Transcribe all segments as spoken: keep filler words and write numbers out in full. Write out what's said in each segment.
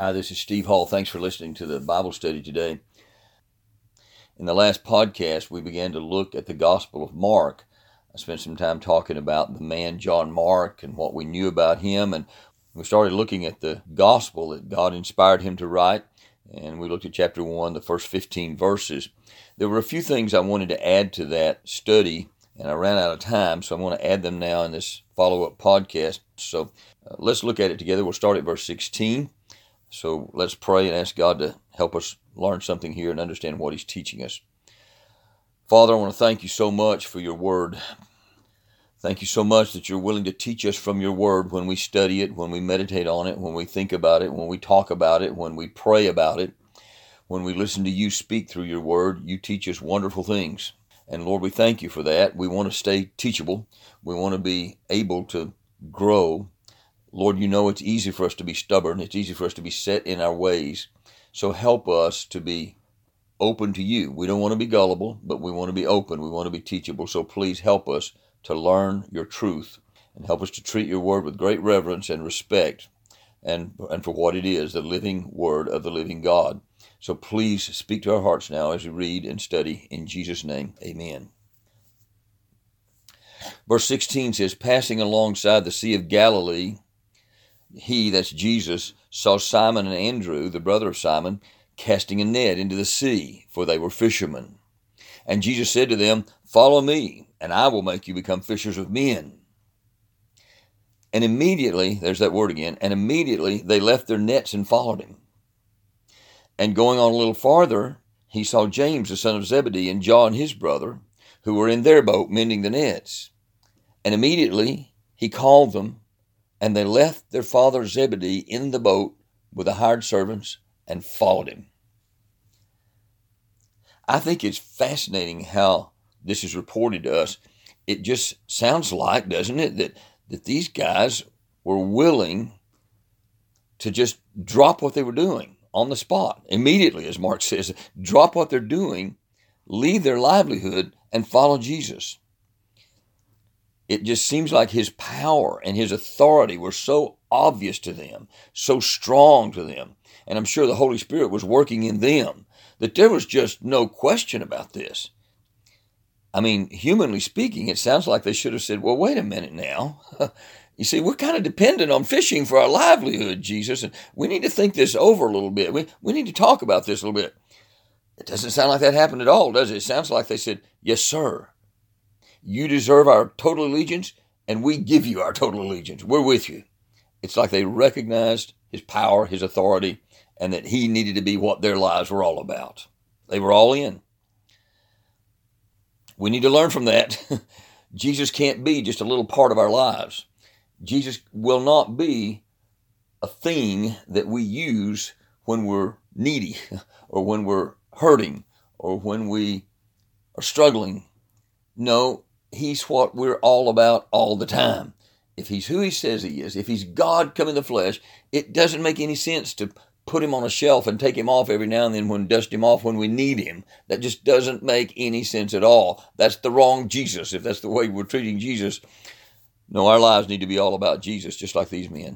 Hi, this is Steve Hall. Thanks for listening to the Bible study today. In the last podcast, we began to look at the Gospel of Mark. I spent some time talking about the man John Mark and what we knew about him, and we started looking at the Gospel that God inspired him to write, and we looked at chapter one, the first fifteen verses. There were a few things I wanted to add to that study, and I ran out of time, so I'm going to add them now in this follow-up podcast. So uh, let's look at it together. We'll start at verse sixteen. So let's pray and ask God to help us learn something here and understand what He's teaching us. Father, I want to thank you so much for your word. Thank you so much that you're willing to teach us from your word when we study it, when we meditate on it, when we think about it, when we talk about it, when we pray about it, when we listen to you speak through your word. You teach us wonderful things. And Lord, we thank you for that. We want to stay teachable. We want to be able to grow. Lord, you know it's easy for us to be stubborn. It's easy for us to be set in our ways. So help us to be open to you. We don't want to be gullible, but we want to be open. We want to be teachable. So please help us to learn your truth and help us to treat your word with great reverence and respect and, and for what it is, the living word of the living God. So please speak to our hearts now as we read and study. In Jesus' name, amen. Verse sixteen says, passing alongside the Sea of Galilee, he, that's Jesus, saw Simon and Andrew, the brother of Simon, casting a net into the sea, for they were fishermen. And Jesus said to them, follow me, and I will make you become fishers of men. And immediately, there's that word again, and immediately they left their nets and followed him. And going on a little farther, he saw James, the son of Zebedee, and John, his brother, who were in their boat mending the nets. And immediately he called them, and they left their father Zebedee in the boat with the hired servants and followed him. I think it's fascinating how this is reported to us. It just sounds like, doesn't it, that, that these guys were willing to just drop what they were doing on the spot. Immediately, as Mark says, drop what they're doing, leave their livelihood, and follow Jesus. It just seems like his power and his authority were so obvious to them, so strong to them. And I'm sure the Holy Spirit was working in them, that there was just no question about this. I mean, humanly speaking, it sounds like they should have said, well, wait a minute now. You see, we're kind of dependent on fishing for our livelihood, Jesus, and we need to think this over a little bit. We, we need to talk about this a little bit. It doesn't sound like that happened at all, does it? It sounds like they said, yes, sir. You deserve our total allegiance, and we give you our total allegiance. We're with you. It's like they recognized his power, his authority, and that he needed to be what their lives were all about. They were all in. We need to learn from that. Jesus can't be just a little part of our lives. Jesus will not be a thing that we use when we're needy or when we're hurting or when we are struggling. No, he's what we're all about all the time. If he's who he says he is, if he's God come in the flesh, it doesn't make any sense to put him on a shelf and take him off every now and then when dust him off when we need him. That just doesn't make any sense at all. That's the wrong Jesus, if that's the way we're treating Jesus. No, our lives need to be all about Jesus, just like these men.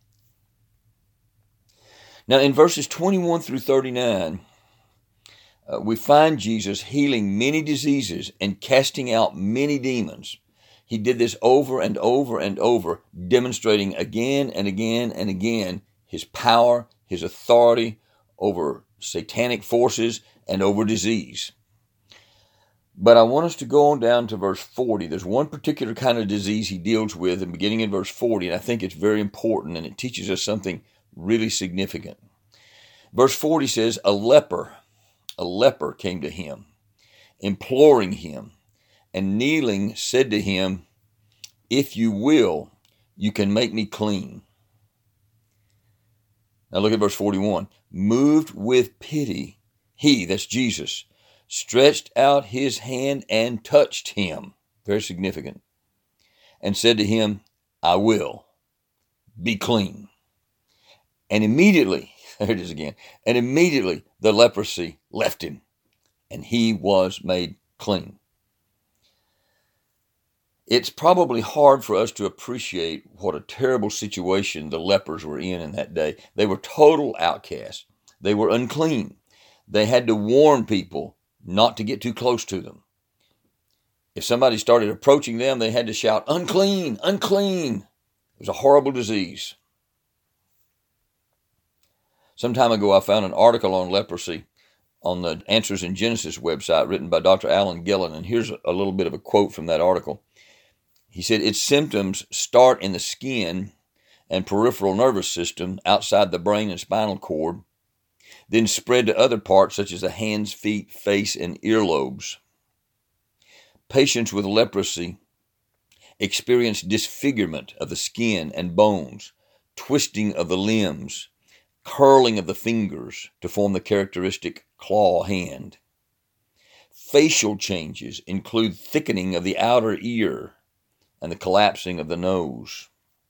Now, in verses twenty-one through thirty-nine, uh, we find Jesus healing many diseases and casting out many demons. He did this over and over and over, demonstrating again and again and again his power, his authority over satanic forces and over disease. But I want us to go on down to verse forty. There's one particular kind of disease he deals with, and beginning in verse forty, and I think it's very important, and it teaches us something really significant. Verse forty says, a leper, a leper came to him, imploring him, and kneeling said to him, if you will, you can make me clean. Now look at verse forty-one. Moved with pity, he, that's Jesus, stretched out his hand and touched him. Very significant. And said to him, I will. Be clean. And immediately, there it is again, and immediately the leprosy left him, and he was made clean. It's probably hard for us to appreciate what a terrible situation the lepers were in in that day. They were total outcasts. They were unclean. They had to warn people not to get too close to them. If somebody started approaching them, they had to shout, "Unclean, unclean." It was a horrible disease. Some time ago, I found an article on leprosy on the Answers in Genesis website written by Doctor Alan Gillen, and here's a little bit of a quote from that article. He said, its symptoms start in the skin and peripheral nervous system outside the brain and spinal cord, then spread to other parts such as the hands, feet, face, and earlobes. Patients with leprosy experience disfigurement of the skin and bones, twisting of the limbs, curling of the fingers to form the characteristic claw hand. Facial changes include thickening of the outer ear and the collapsing of the nose.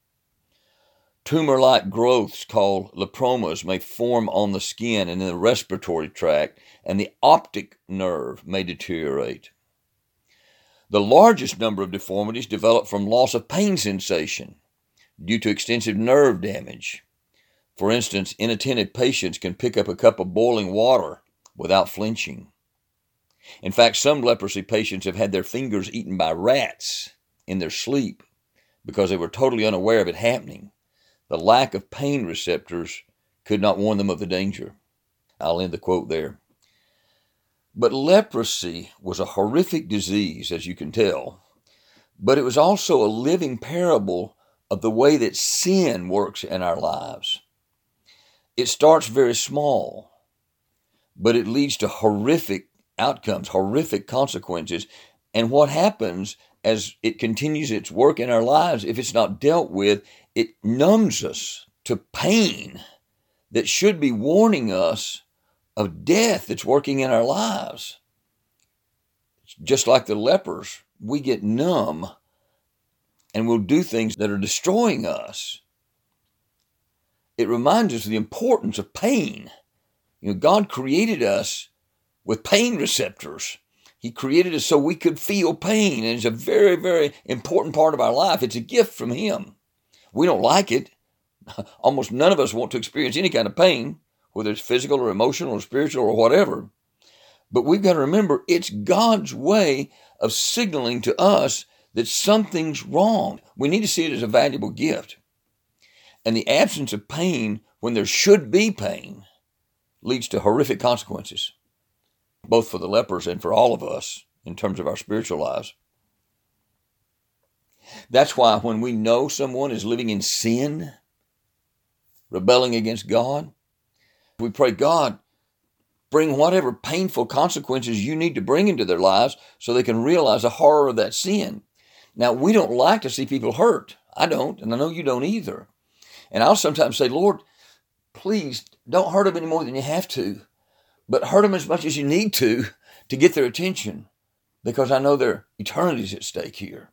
Tumor-like growths called lepromas may form on the skin and in the respiratory tract, and the optic nerve may deteriorate. The largest number of deformities develop from loss of pain sensation due to extensive nerve damage. For instance, inattentive patients can pick up a cup of boiling water without flinching. In fact, some leprosy patients have had their fingers eaten by rats in their sleep because they were totally unaware of it happening. The lack of pain receptors could not warn them of the danger. I'll end the quote there. But leprosy was a horrific disease, as you can tell, but it was also a living parable of the way that sin works in our lives. It starts very small, but it leads to horrific outcomes, horrific consequences. And what happens as it continues its work in our lives, if it's not dealt with, it numbs us to pain that should be warning us of death that's working in our lives. Just like the lepers, we get numb and we'll do things that are destroying us. It reminds us of the importance of pain. You know, God created us with pain receptors. He created us so we could feel pain, and it's a very, very important part of our life. It's a gift from Him. We don't like it. Almost none of us want to experience any kind of pain, whether it's physical or emotional or spiritual or whatever. But we've got to remember it's God's way of signaling to us that something's wrong. We need to see it as a valuable gift. And the absence of pain, when there should be pain, leads to horrific consequences, both for the lepers and for all of us in terms of our spiritual lives. That's why when we know someone is living in sin, rebelling against God, we pray, God, bring whatever painful consequences you need to bring into their lives so they can realize the horror of that sin. Now, we don't like to see people hurt. I don't, and I know you don't either. And I'll sometimes say, Lord, please don't hurt them any more than you have to, but hurt them as much as you need to to get their attention, because I know their eternity is at stake here.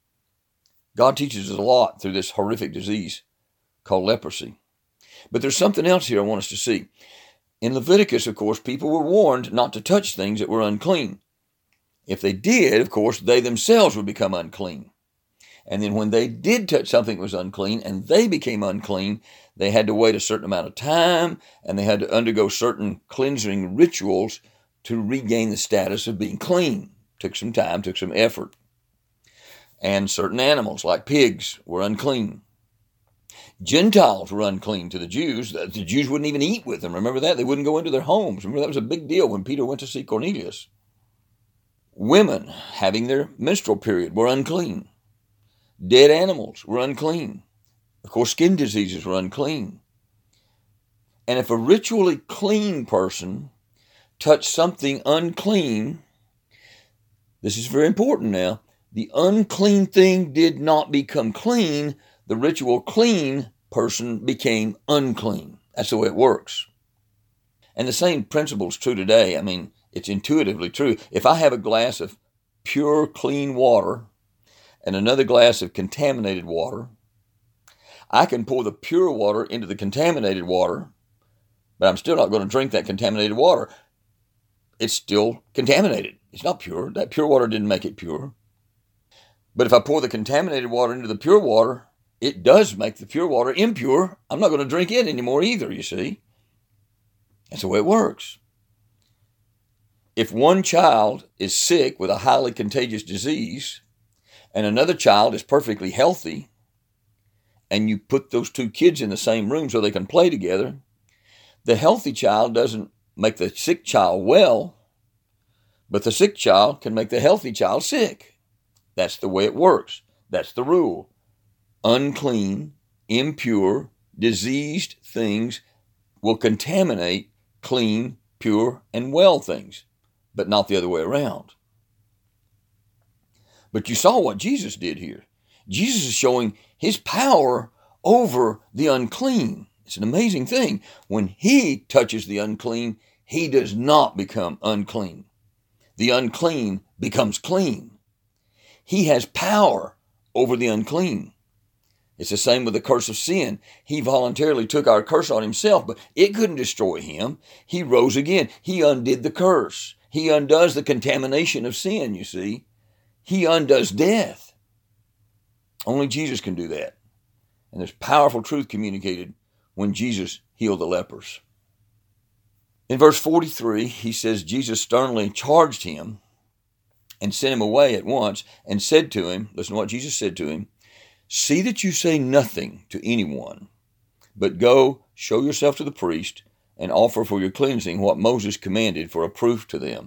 God teaches us a lot through this horrific disease called leprosy. But there's something else here I want us to see. In Leviticus, of course, people were warned not to touch things that were unclean. If they did, of course, they themselves would become unclean. And then when they did touch something that was unclean and they became unclean, they had to wait a certain amount of time and they had to undergo certain cleansing rituals to regain the status of being clean. Took some time, took some effort. And certain animals, like pigs, were unclean. Gentiles were unclean to the Jews. The Jews wouldn't even eat with them. Remember that? They wouldn't go into their homes. Remember, that was a big deal when Peter went to see Cornelius. Women having their menstrual period were unclean. Dead animals were unclean. Of course, skin diseases were unclean. And if a ritually clean person touched something unclean, this is very important now, the unclean thing did not become clean. The ritual clean person became unclean. That's the way it works. And the same principle is true today. I mean, it's intuitively true. If I have a glass of pure, clean water and another glass of contaminated water, I can pour the pure water into the contaminated water, but I'm still not going to drink that contaminated water. It's still contaminated. It's not pure. That pure water didn't make it pure. But if I pour the contaminated water into the pure water, it does make the pure water impure. I'm not going to drink it anymore either, you see. That's the way it works. If one child is sick with a highly contagious disease and another child is perfectly healthy, and you put those two kids in the same room so they can play together, the healthy child doesn't make the sick child well, but the sick child can make the healthy child sick. That's the way it works. That's the rule. Unclean, impure, diseased things will contaminate clean, pure, and well things, but not the other way around. But you saw what Jesus did here. Jesus is showing his power over the unclean. It's an amazing thing. When he touches the unclean, he does not become unclean. The unclean becomes clean. He has power over the unclean. It's the same with the curse of sin. He voluntarily took our curse on himself, but it couldn't destroy him. He rose again. He undid the curse. He undoes the contamination of sin, you see. He undoes death. Only Jesus can do that. And there's powerful truth communicated when Jesus healed the lepers. In verse forty-three, he says, Jesus sternly charged him and sent him away at once and said to him, listen to what Jesus said to him, see that you say nothing to anyone, but go show yourself to the priest and offer for your cleansing what Moses commanded for a proof to them.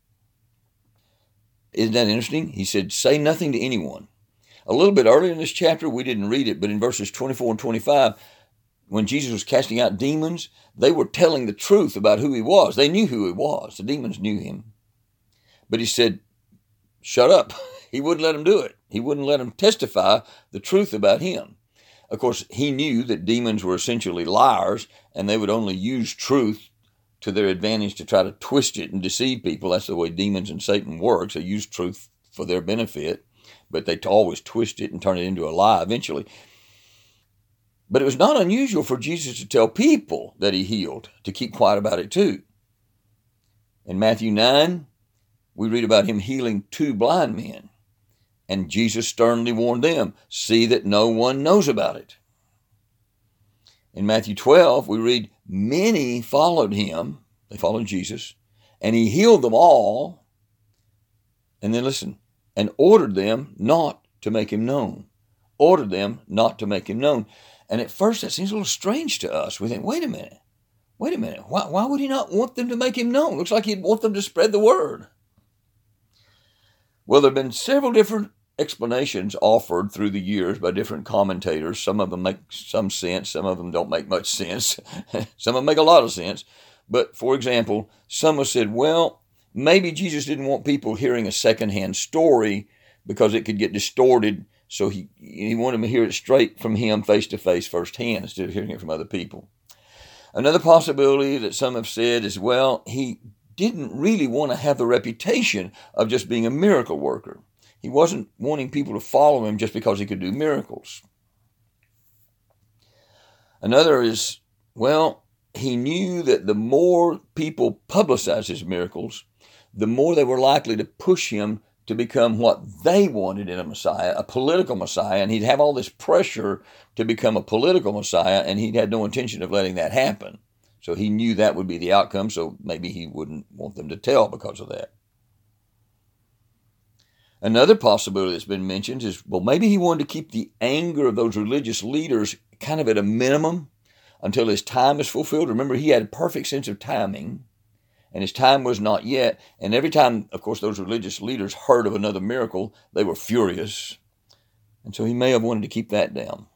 Isn't that interesting? He said, say nothing to anyone. A little bit earlier in this chapter, we didn't read it, but in verses twenty-four and twenty-five, when Jesus was casting out demons, they were telling the truth about who he was. They knew who he was. The demons knew him. But he said, shut up. He wouldn't let them do it. He wouldn't let them testify the truth about him. Of course, he knew that demons were essentially liars, and they would only use truth to their advantage to try to twist it and deceive people. That's the way demons and Satan works. They use truth for their benefit, but they always twist it and turn it into a lie eventually. But it was not unusual for Jesus to tell people that he healed, to keep quiet about it too. In Matthew nine, we read about him healing two blind men. And Jesus sternly warned them, see that no one knows about it. In Matthew twelve, we read, many followed him, they followed Jesus, and he healed them all. And then listen, and ordered them not to make him known. Ordered them not to make him known. And at first that seems a little strange to us. We think, wait a minute, wait a minute. Why, why would he not want them to make him known? Looks like he'd want them to spread the word. Well, there have been several different explanations offered through the years by different commentators. Some of them make some sense. Some of them don't make much sense. Some of them make a lot of sense. But, for example, some have said, well, maybe Jesus didn't want people hearing a secondhand story because it could get distorted. So he, he wanted them to hear it straight from him, face-to-face, firsthand, instead of hearing it from other people. Another possibility that some have said is, well, he didn't really want to have the reputation of just being a miracle worker. He wasn't wanting people to follow him just because he could do miracles. Another is, well, he knew that the more people publicized his miracles, the more they were likely to push him to become what they wanted in a Messiah, a political Messiah, and he'd have all this pressure to become a political Messiah, and he'd had no intention of letting that happen. So he knew that would be the outcome, so maybe he wouldn't want them to tell because of that. Another possibility that's been mentioned is, well, maybe he wanted to keep the anger of those religious leaders kind of at a minimum until his time is fulfilled. Remember, he had a perfect sense of timing, and his time was not yet. And every time, of course, those religious leaders heard of another miracle, they were furious. And so he may have wanted to keep that down.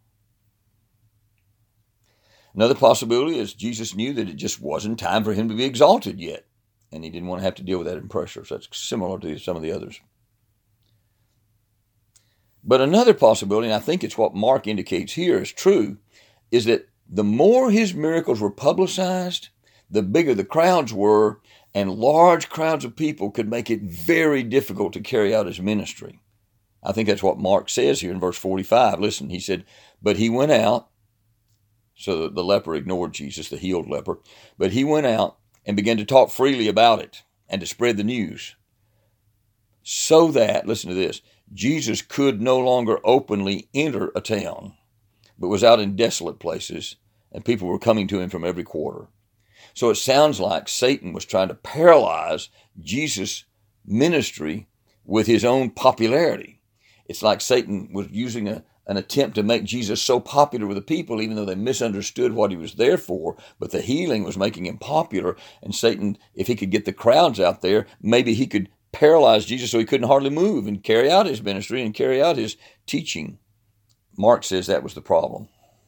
Another possibility is Jesus knew that it just wasn't time for him to be exalted yet, and he didn't want to have to deal with that in pressure. So that's similar to some of the others. But another possibility, and I think it's what Mark indicates here is true, is that the more his miracles were publicized, the bigger the crowds were, and large crowds of people could make it very difficult to carry out his ministry. I think that's what Mark says here in verse forty-five. Listen, he said, but he went out, so the leper ignored Jesus, the healed leper, but he went out and began to talk freely about it and to spread the news, so that, listen to this, Jesus could no longer openly enter a town, but was out in desolate places, and people were coming to him from every quarter. So it sounds like Satan was trying to paralyze Jesus' ministry with his own popularity. It's like Satan was using a, an attempt to make Jesus so popular with the people, even though they misunderstood what he was there for, but the healing was making him popular. And Satan, if he could get the crowds out there, maybe he could paralyze Jesus so he couldn't hardly move and carry out his ministry and carry out his teaching. Mark says that was the problem.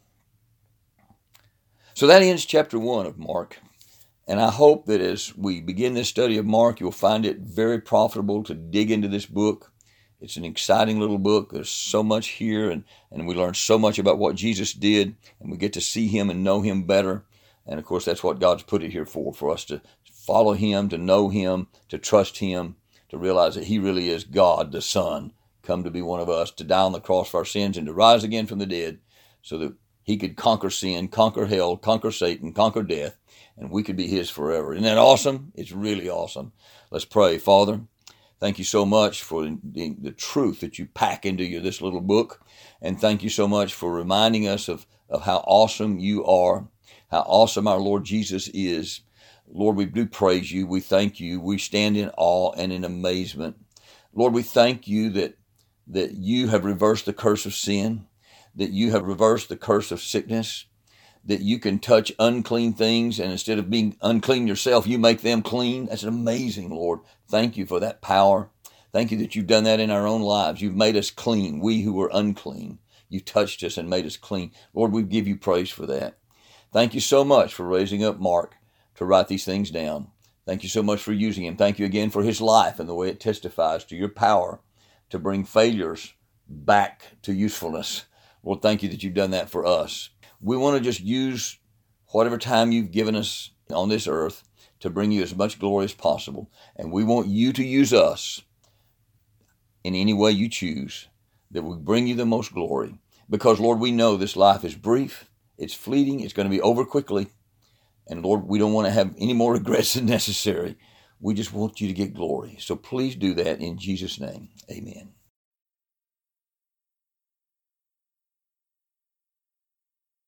So that ends chapter one of Mark. And I hope that as we begin this study of Mark, you'll find it very profitable to dig into this book. It's an exciting little book. There's so much here, and, and we learn so much about what Jesus did, and we get to see him and know him better. And of course, that's what God's put it here for, for us to follow him, to know him, to trust him, to realize that he really is God, the Son, come to be one of us, to die on the cross for our sins and to rise again from the dead so that he could conquer sin, conquer hell, conquer Satan, conquer death, and we could be his forever. Isn't that awesome? It's really awesome. Let's pray. Father, thank you so much for the, the truth that you pack into your, this little book, and thank you so much for reminding us of, of how awesome you are, how awesome our Lord Jesus is. Lord, we do praise you. We thank you. We stand in awe and in amazement. Lord, we thank you that, that you have reversed the curse of sin, that you have reversed the curse of sickness, that you can touch unclean things, and instead of being unclean yourself, you make them clean. That's amazing, Lord. Thank you for that power. Thank you that you've done that in our own lives. You've made us clean, we who were unclean. You touched us and made us clean. Lord, we give you praise for that. Thank you so much for raising up Mark to write these things down. Thank you so much for using him. Thank you again for his life and the way it testifies to your power to bring failures back to usefulness. Lord, thank you that you've done that for us. We want to just use whatever time you've given us on this earth to bring you as much glory as possible. And we want you to use us in any way you choose, that we bring you the most glory. Because, Lord, we know this life is brief, it's fleeting, it's going to be over quickly. And, Lord, we don't want to have any more regrets than necessary. We just want you to get glory. So please do that in Jesus' name. Amen.